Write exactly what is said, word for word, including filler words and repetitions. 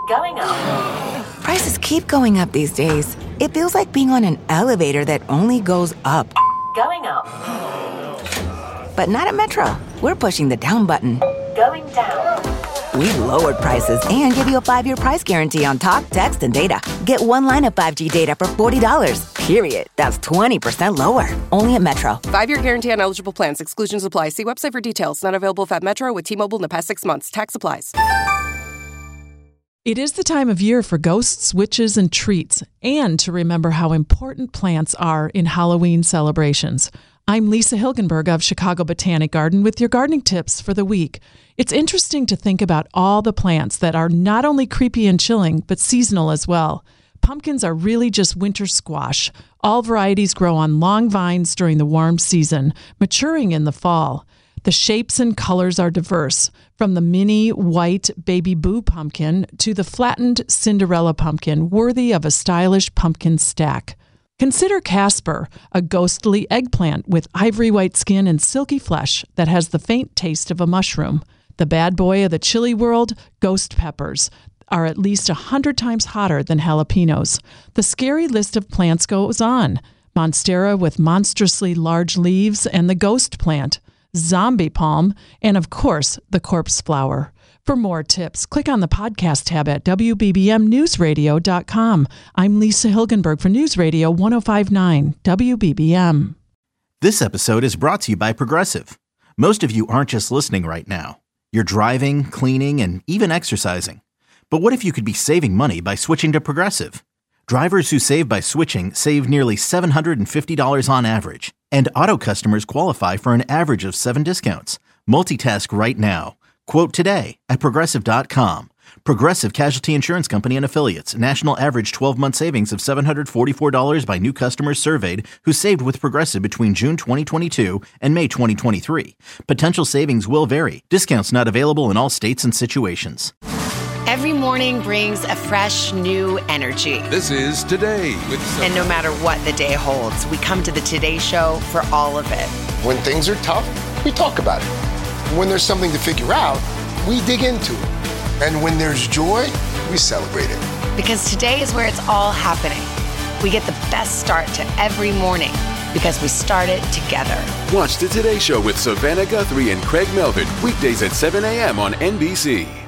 Going up. Prices keep going up these days. It feels like being on an elevator that only goes up. Going up. But not at Metro. We're pushing the down button. Going down. We've lowered prices and give you a five-year price guarantee on talk, text, and data. Get one line of five G data for forty dollars. Period. That's twenty percent lower. Only at Metro. Five-year guarantee on eligible plans. Exclusions apply. See website for details. Not available at Metro with T-Mobile in the past six months. Tax applies. It is the time of year for ghosts, witches, and treats, and to remember how important plants are in Halloween celebrations. I'm Lisa Hilgenberg of Chicago Botanic Garden with your gardening tips for the week. It's interesting to think about all the plants that are not only creepy and chilling, but seasonal as well. Pumpkins are really just winter squash. All varieties grow on long vines during the warm season, maturing in the fall. The shapes and colors are diverse, from the mini white Baby Boo pumpkin to the flattened Cinderella pumpkin, worthy of a stylish pumpkin stack. Consider Casper, a ghostly eggplant with ivory white skin and silky flesh that has the faint taste of a mushroom. The bad boy of the chili world, ghost peppers, are at least a hundred times hotter than jalapenos. The scary list of plants goes on. Monstera with monstrously large leaves and the ghost plant, zombie palm, and of course, the corpse flower. For more tips, click on the podcast tab at W B B M news radio dot com. I'm Lisa Hilgenberg for News Radio one oh five point nine W B B M. This episode is brought to you by Progressive. Most of you aren't just listening right now. You're driving, cleaning, and even exercising. But what if you could be saving money by switching to Progressive? Drivers who save by switching save nearly seven hundred fifty dollars on average. And auto customers qualify for an average of seven discounts. Multitask right now. Quote today at Progressive dot com. Progressive Casualty Insurance Company and Affiliates. National average twelve-month savings of seven hundred forty-four dollars by new customers surveyed who saved with Progressive between June twenty twenty-two and May twenty twenty-three. Potential savings will vary. Discounts not available in all states and situations. Every morning brings a fresh, new energy. This is Today with Sophie. And no matter what the day holds, we come to the Today Show for all of it. When things are tough, we talk about it. When there's something to figure out, we dig into it. And when there's joy, we celebrate it. Because today is where it's all happening. We get the best start to every morning because we start it together. Watch the Today Show with Savannah Guthrie and Craig Melvin, weekdays at seven a.m. on N B C.